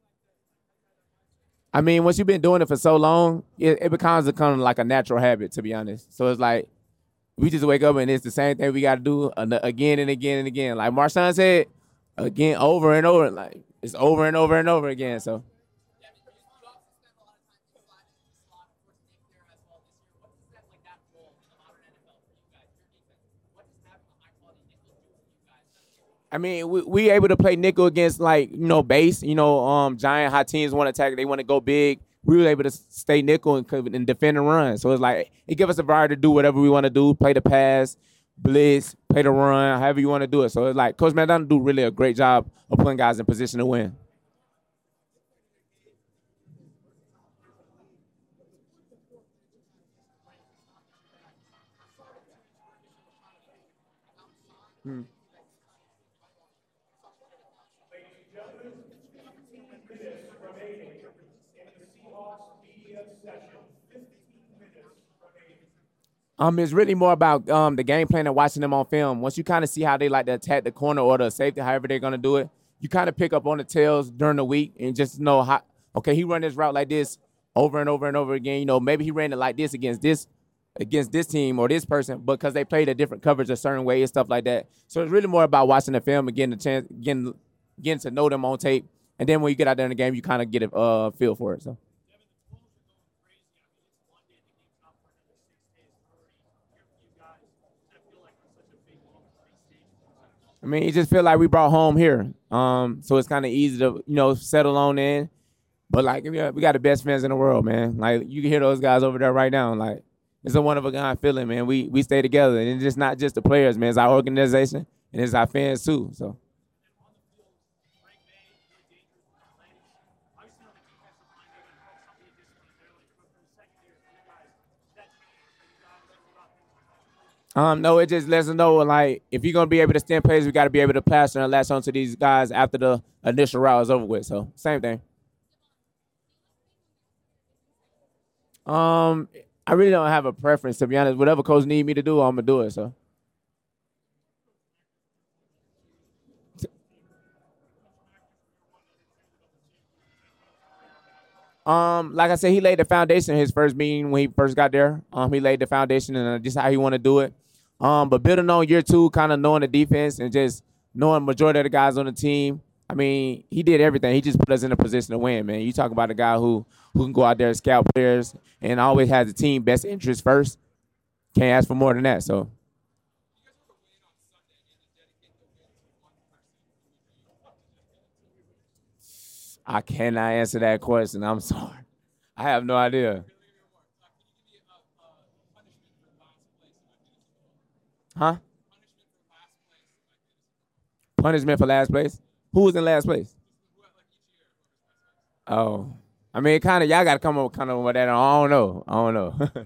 I mean, once you've been doing it for so long, it, it becomes a kind of like a natural habit, to be honest. So it's like we just wake up and it's the same thing we got to do again and again and again. Like Marshawn said, again, over and over. Like it's over and over and over again. So, I mean, we, we able to play nickel against like you know base, you know, um, giant high teams want to attack, they want to go big. We were able to stay nickel and, and defend and run. So it's like it give us a variety to do whatever we want to do, play the pass, blitz, play the run, however you want to do it. So it's like Coach Matt do really a great job of putting guys in position to win. Hmm. Um, it's really more about um the game plan and watching them on film. Once you kind of see how they like to attack the corner or the safety, however they're gonna do it, you kind of pick up on the tails during the week and just know how. Okay, he run this route like this over and over and over again. You know, maybe he ran it like this against this against this team or this person because they played a different coverage a certain way and stuff like that. So it's really more about watching the film and getting the chance, getting getting to know them on tape, and then when you get out there in the game, you kind of get a uh, feel for it. So. I mean, it just feel like we brought home here. Um, so it's kind of easy to, you know, settle on in. But like, we got, we got the best fans in the world, man. Like, you can hear those guys over there right now. Like, it's a one of a kind feeling, man. We we stay together, and it's just not just the players, man. It's our organization, and it's our fans too. So. Um, no, it just lets us know, like, if you're gonna be able to stand plays, we got to be able to pass and latch onto these guys after the initial route is over with. So, same thing. Um, I really don't have a preference, to be honest. Whatever coach need me to do, I'm gonna do it. So, um, like I said, he laid the foundation in his first meeting when he first got there. Um, he laid the foundation and uh, just how he want to do it. Um, but building on year two, kind of knowing the defense and just knowing majority of the guys on the team. I mean, he did everything. He just put us in a position to win, man. You talk about a guy who who can go out there and scout players and always has the team best interest first. Can't ask for more than that. So I cannot answer that question. I'm sorry. I have no idea. Huh? Punishment for last place? Who was in last place? Oh. I mean, kind of, y'all got to come up kind of with that. I don't know. I don't know.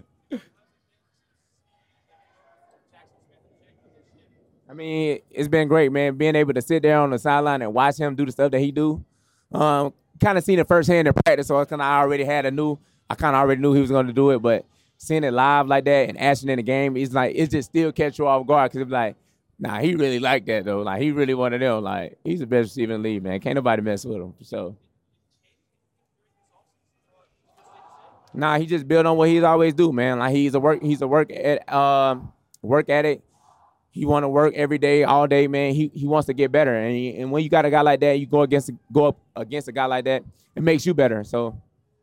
I mean, it's been great, man. Being able to sit there on the sideline and watch him do the stuff that he do. Um, kind of seen it firsthand in practice, so I kind of already had a new. I kind of already knew he was going to do it, but seeing it live like that and action in the game, it's like it just still catch you off guard because it's like, nah, he really like that though. Like he really one of them. Like he's the best receiver in the league, man. Can't nobody mess with him. So, nah, he just built on what he's always do, man. Like he's a work. He's a work at um work at it. He want to work every day, all day, man. He he wants to get better, and he, and when you got a guy like that, you go against go up against a guy like that, it makes you better. So,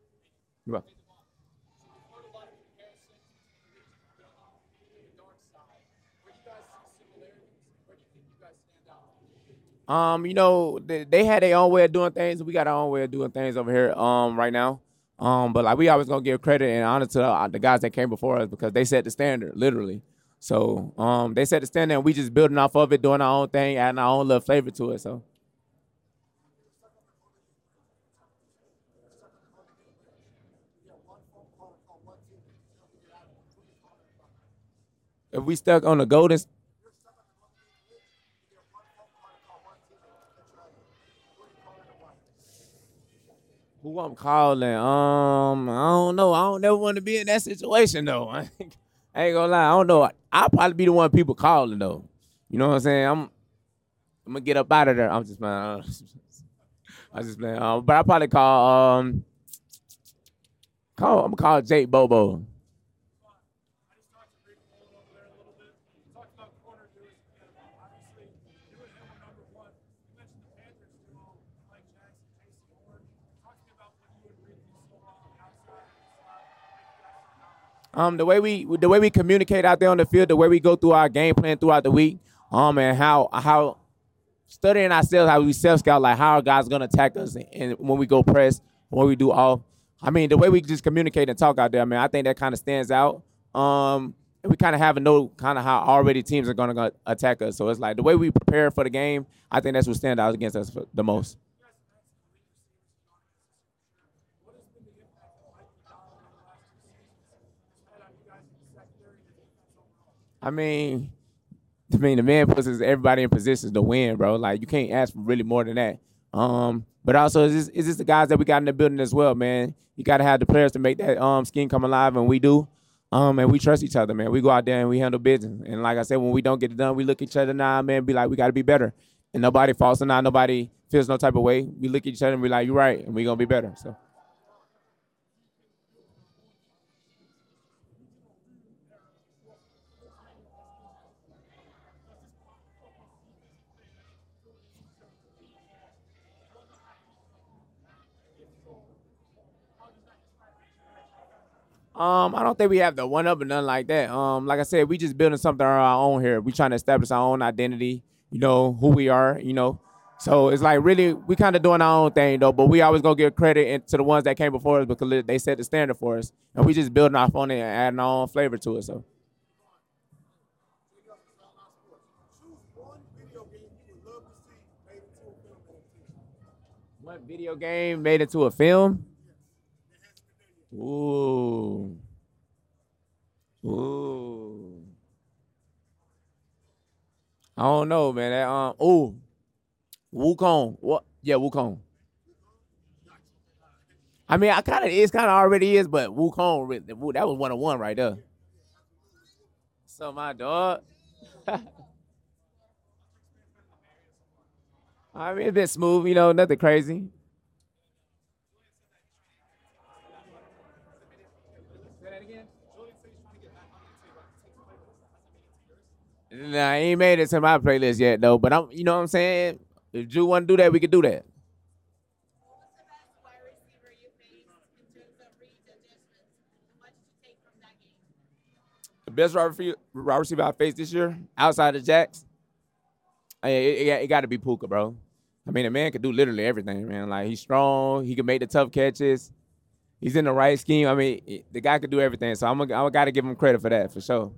um, you know, they, they had their own way of doing things. We got our own way of doing things over here, um, right now. Um, but like we always gonna give credit and honor to uh, the guys that came before us because they set the standard, literally. So, um, they set the standard, and we just building off of it, doing our own thing, adding our own little flavor to it. So. If we stuck on the golden, who I'm calling? Um, I don't know. I don't never want to be in that situation though. I ain't gonna lie. I don't know. I'll probably be the one people calling though. You know what I'm saying? I'm I'm gonna get up out of there. I'm just playing. Uh, I just playing. Um, but I probably call um call. I'm gonna call Jake Bobo. Um, the way we the way we communicate out there on the field, the way we go through our game plan throughout the week, um, and how how studying ourselves, how we self scout, like how our guys gonna attack us, and when we go press, when we do off. I mean, the way we just communicate and talk out there, man, I think that kind of stands out. Um, and we kind of have a know kind of how already teams are going to attack us. So it's like the way we prepare for the game, I think that's what stands out against us the most. I mean, I mean, the man puts everybody in positions to win, bro. Like you can't ask for really more than that. Um, but also, is this, is this the guys that we got in the building as well, man? You got to have the players to make that um scheme come alive, and we do. Um, and we trust each other, man. We go out there and we handle business. And like I said, when we don't get it done, we look at each other now, man, be like, we got to be better. And nobody falls in line, nobody feels no type of way. We look at each other and be like, you're right, and we gonna be better. So. Um, I don't think we have the one up or nothing like that. Um, like I said, we just building something on our own here. We trying to establish our own identity. You know who we are. You know, so it's like really we kind of doing our own thing though. But we always gonna give credit to the ones that came before us because they set the standard for us, and we just building off on it and adding our own flavor to it. So. What video game made it to a film? Ooh. Ooh. I don't know, man. That, um, ooh. Wukong. What? Yeah, Wukong. I mean, I kind of it's kind of already is, but Wukong, that was one on one right there. So my dog. I mean, it's been smooth, you know, nothing crazy. Nah, I ain't made it to my playlist yet though. But I'm, you know what I'm saying. If Drew want to do that, we could do that. The best wide receiver, wide receiver I faced this year, outside of Jax, it, it, it got to be Puka, bro. I mean, the man could do literally everything, man. Like he's strong, he can make the tough catches. He's in the right scheme. I mean, the guy could do everything. So I'm, a, I got to give him credit for that for sure.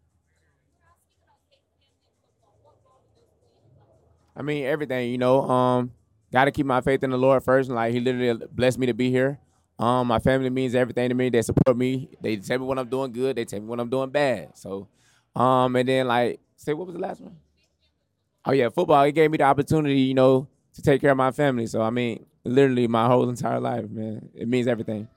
I mean, everything, you know. Um, got to keep my faith in the Lord first. And like He literally blessed me to be here. Um, my family means everything to me. They support me. They tell me when I'm doing good. They tell me when I'm doing bad. So, um, and then like, say what was the last one? Oh yeah, football. It gave me the opportunity, you know, to take care of my family. So I mean, literally my whole entire life, man. It means everything.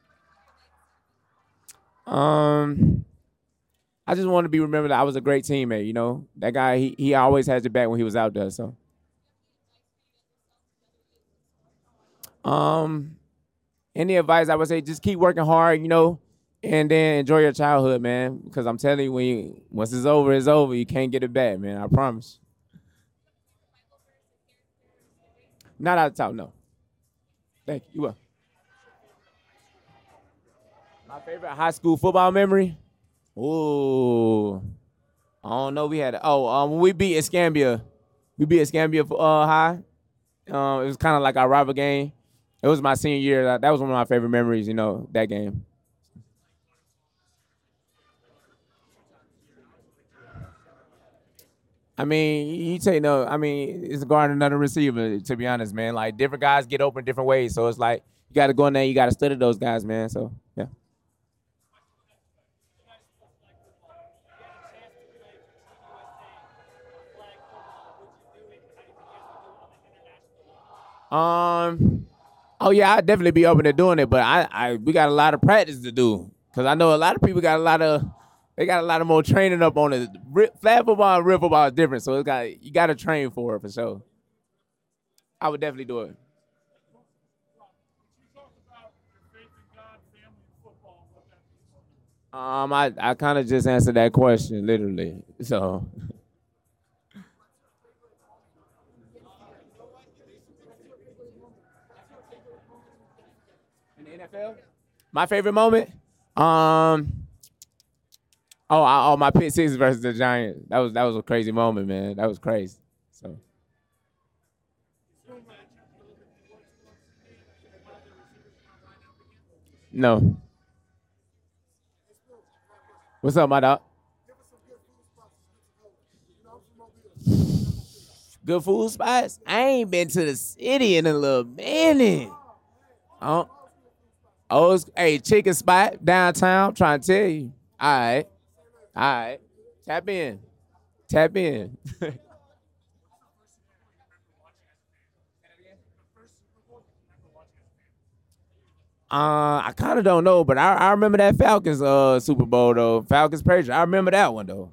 Um, I just want to be remembered that I was a great teammate. You know, that guy. He he always has your back when he was out there. So. Um, any advice I would say, just keep working hard, you know, and then enjoy your childhood, man. Because I'm telling you, when you, once it's over, it's over. You can't get it back, man. I promise. Not out of town, no. Thank you. You will. My favorite high school football memory? Ooh, I don't know. We had oh, um, when we beat Escambia, we beat Escambia uh, High. Um, it was kind of like our rival game. It was my senior year. That that was one of my favorite memories. You know, that game. I mean, you take no. I mean, it's guarding another receiver. To be honest, man, like different guys get open different ways. So it's like you got to go in there. You got to study those guys, man. So yeah. Um. Oh yeah, I'd definitely be open to doing it, but I, I we got a lot of practice to do because I know a lot of people got a lot of they got a lot of more training up on it. Flag football and real football is different, so it's got you got to train for it for sure. I would definitely do it. Um, I, I kind of just answered that question literally. So in the N F L, my favorite moment. Um, oh, I, oh, my pick six versus the Giants. That was that was a crazy moment, man. That was crazy. So no, what's up, my dog? Good food spots. I ain't been to the city in a little minute. Oh, oh, it's- hey, chicken spot downtown. I'm trying to tell you. All right, all right. Tap in, tap in. Uh, I kind of don't know, but I, I remember that Falcons uh Super Bowl though. Falcons Patriots. I remember that one though.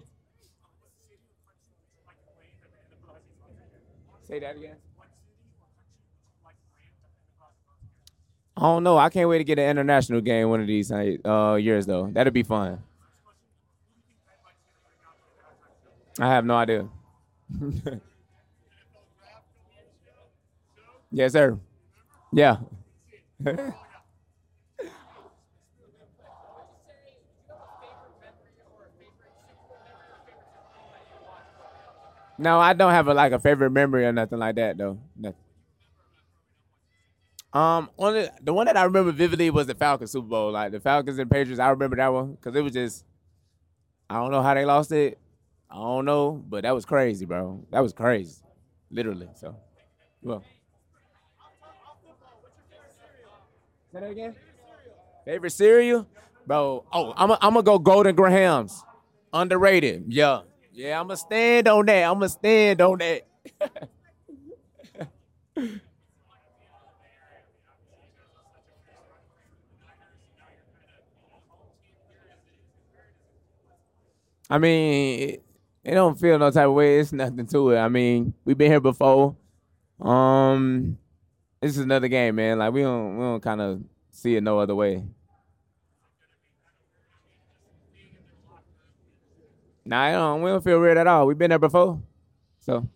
Say that again. I don't know. I can't wait to get an international game one of these uh years though. That'd be fun. I have no idea. Yes, sir. Yeah. No, I don't have a, like a favorite memory or nothing like that though. Nothing. Um, only the one that I remember vividly was the Falcons Super Bowl. Like the Falcons and Patriots, I remember that one because it was just I don't know how they lost it. I don't know, but that was crazy, bro. That was crazy, literally. So, well, say that again. Favorite cereal, bro? Oh, I'm i I'm gonna go Golden Grahams. Underrated. Yeah, yeah. I'm gonna stand on that. I'm gonna stand on that. I mean, it, it don't feel no type of way. It's nothing to it. I mean, we've been here before. Um, this is another game, man. Like we don't we don't kind of see it no other way. Nah, I don't, we don't feel weird at all. We've been there before, so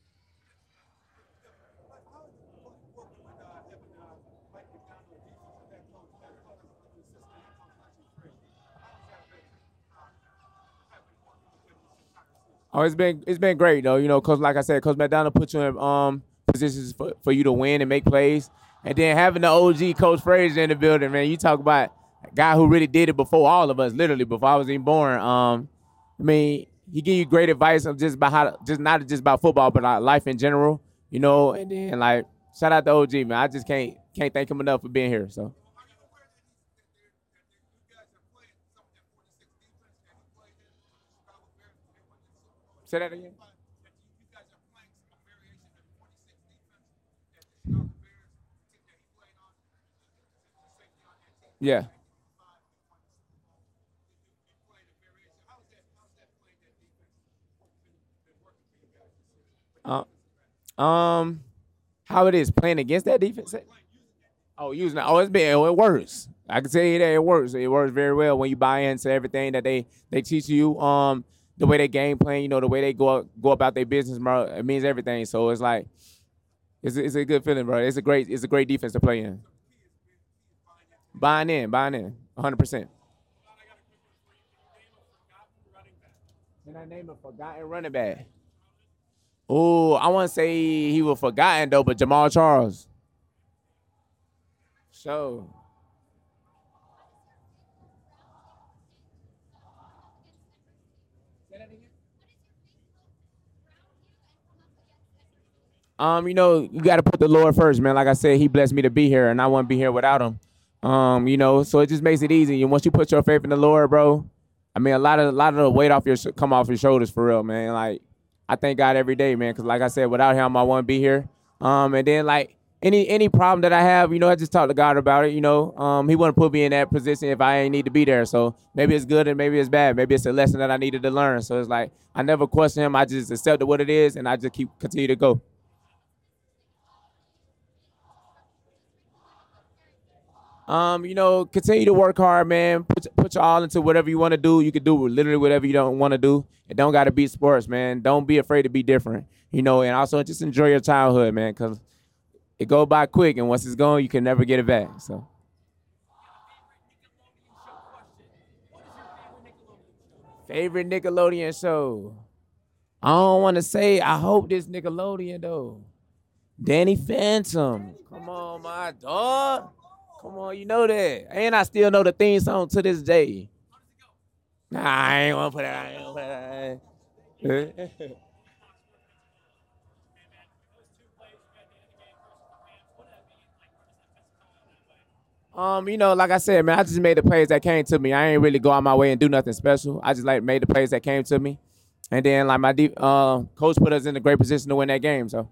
oh, it's been it's been great though. You know, cause like I said, cause McDonald put you in um positions for, for you to win and make plays, and then having the O G Coach Frazier in the building, man. You talk about a guy who really did it before all of us, literally before I was even born. Um, I mean, he give you great advice of just about how to, just not just about football, but like life in general. You know, and then like shout out to O G, man. I just can't can't thank him enough for being here. So say that again. Yeah. Uh, um, how it is playing against that defense? Oh, using it. Oh, it's been oh, it works. I can tell you that it works. It works very well when you buy into everything that they they teach you. Um, the way they game plan, you know, the way they go go about their business, bro. It means everything. So it's like it's a, it's a good feeling, bro. It's a great it's a great defense to play in. Buying in, buying in, one hundred percent. Can I name a forgotten running back? Oh, I want to say he was forgotten though, but Jamal Charles. So, um, you know, you got to put the Lord first, man. Like I said, He blessed me to be here, and I wouldn't be here without Him. Um, you know, so it just makes it easy. And once you put your faith in the Lord, bro, I mean, a lot of a lot of the weight off your sh- come off your shoulders for real, man. Like I thank God every day, man, because like I said, without Him, I wouldn't be here. Um, and then like any any problem that I have, you know, I just talk to God about it. You know, um, He wouldn't put me in that position if I ain't need to be there. So maybe it's good and maybe it's bad. Maybe it's a lesson that I needed to learn. So it's like I never question Him. I just accepted what it is, and I just keep continue to go. Um, you know, continue to work hard, man. Put put your all into whatever you want to do. You can do literally whatever you don't want to do. It don't got to be sports, man. Don't be afraid to be different. You know, and also just enjoy your childhood, man, because it go by quick, and once it's gone, you can never get it back. So, favorite Nickelodeon show? I don't want to say. I hope this Nickelodeon though. Danny Phantom. Come on, my dog. Come on, you know that. And I still know the theme song to this day. Nah, I ain't want to put it. I ain't gonna put it. Um, you know, like I said, man, I just made the plays that came to me. I ain't really go out my way and do nothing special. I just like made the plays that came to me, and then like my deep, uh, coach put us in a great position to win that game. So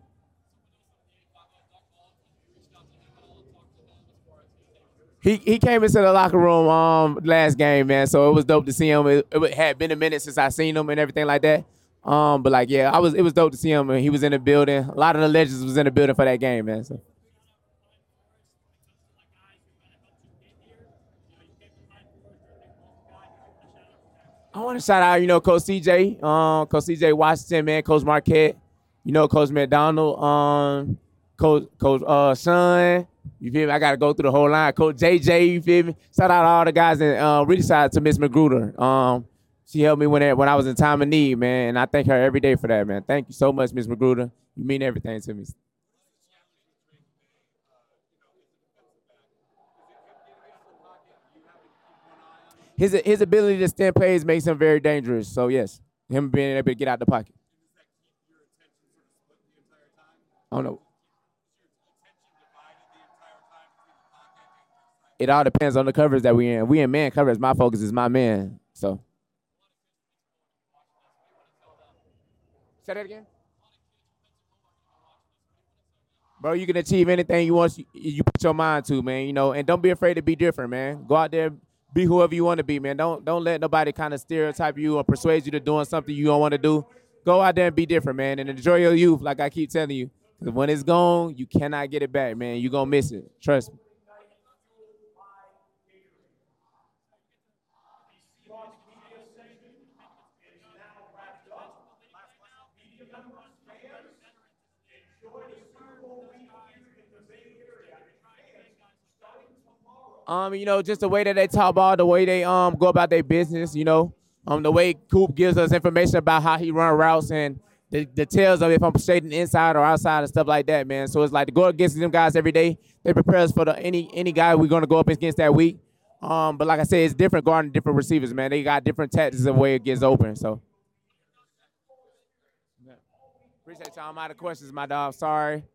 he he came into the locker room um last game, man. So it was dope to see him. It, it had been a minute since I seen him and everything like that. Um, but like yeah, I was it was dope to see him, and he was in the building. A lot of the legends was in the building for that game, man. So. I want to shout out, you know, Coach C J, um, Coach C J Washington, man, Coach Marquette, you know, Coach McDonald, um, Coach Coach uh Sean. You feel me? I gotta go through the whole line. Coach J J, you feel me? Shout out to all the guys, and uh, really shout out to Miss Magruder. Um, she helped me when when I was in time of need, man, and I thank her every day for that, man. Thank you so much, Miss Magruder. You mean everything to me. His his ability to stand plays makes him very dangerous. So yes, him being able to get out the pocket. I don't know. It all depends on the coverage that we in. We in man coverage. My focus is my man. So say that again, bro. You can achieve anything you want. You, you put your mind to, man. You know, and don't be afraid to be different, man. Go out there, be whoever you want to be, man. Don't don't let nobody kind of stereotype you or persuade you to doing something you don't want to do. Go out there and be different, man, and enjoy your youth. Like I keep telling you, because when it's gone, you cannot get it back, man. You gonna miss it. Trust me. Um, you know, just the way that they talk ball, the way they um go about their business, you know, um, the way Coop gives us information about how he run routes and the details of if I'm shading inside or outside and stuff like that, man. So it's like to go against them guys every day. They prepare us for the any any guy we're gonna go up against that week. Um, but like I said, it's different guarding different receivers, man. They got different tactics of the way it gets open. So appreciate y'all. I'm out of questions, my dog. Sorry.